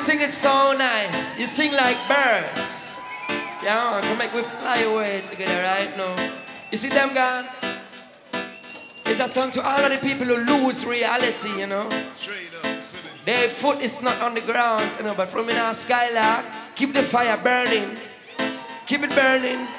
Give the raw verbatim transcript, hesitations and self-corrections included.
sing it so nice. You sing like birds. Yeah, man, come make we fly away together right now. You see them gone? It's a song to all of the people who lose reality, you know. Straight up, silly. Their foot is not on the ground, you know, but from in our skylark, keep the fire burning. Keep it burning.